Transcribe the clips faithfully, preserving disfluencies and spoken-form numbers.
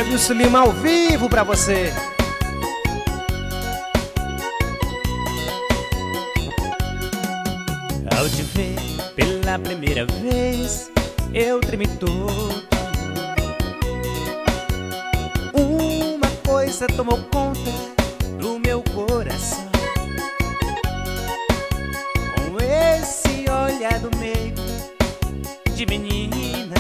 Wilson Lima ao vivo pra você. Ao te ver pela primeira vez, eu tremi todo. Uma coisa tomou conta do meu coração. Com esse olhar do meio de menina,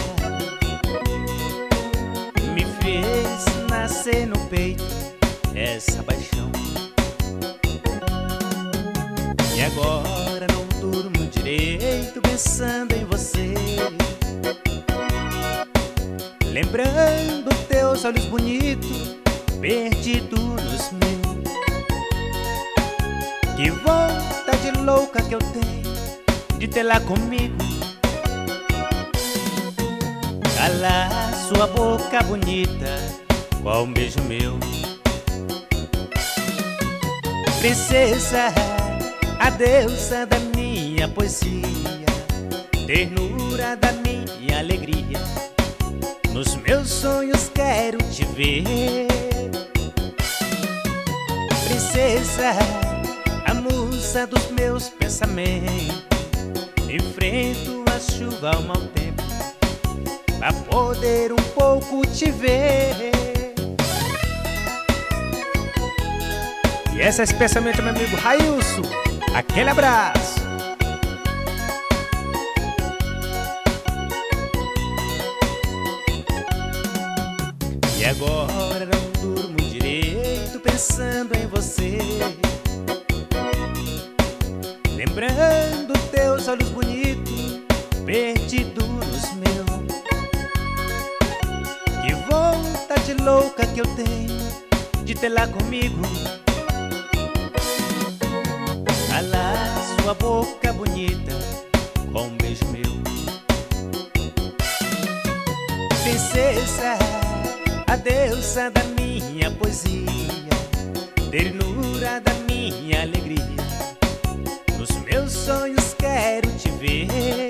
me fez nascer no peito essa paixão. E agora não durmo direito pensando em você, lembrando teus olhos bonitos perdidos nos meus. Que vontade louca que eu tenho de ter lá comigo, calar sua boca bonita com um beijo meu. Princesa, a deusa da minha poesia, ternura da minha alegria, nos meus sonhos quero te ver. Princesa, a musa dos meus pensamentos, enfrento a chuva ao mau tempo pra poder um pouco te ver. E essa é especialmente meu amigo Railson. Aquele abraço. E agora não durmo direito pensando em você, lembrando teus olhos bonitos perdidos nos meus. Que vontade louca que eu tenho de ter lá comigo, calar sua boca bonita com um beijo meu. Princesa, a deusa da minha poesia, ternura da minha alegria, nos meus sonhos quero te ver.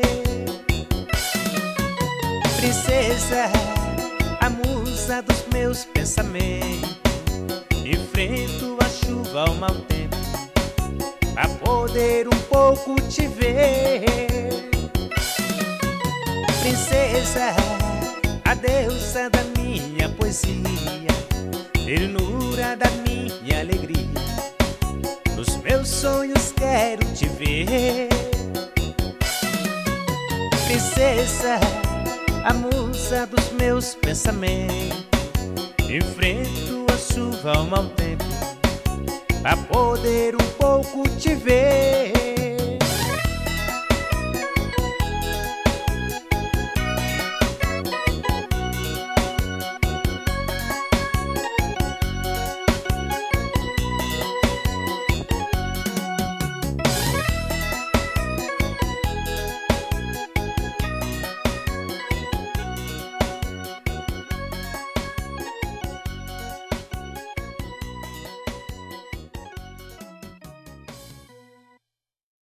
Princesa, a musa dos meus pensamentos, enfrento a chuva ao mau tempo pra poder um pouco te ver. Princesa, a deusa da minha poesia, ternura da minha alegria, nos meus sonhos quero te ver. Princesa, a musa dos meus pensamentos, enfrento a chuva ao mau tempo pra poder um pouco te ver.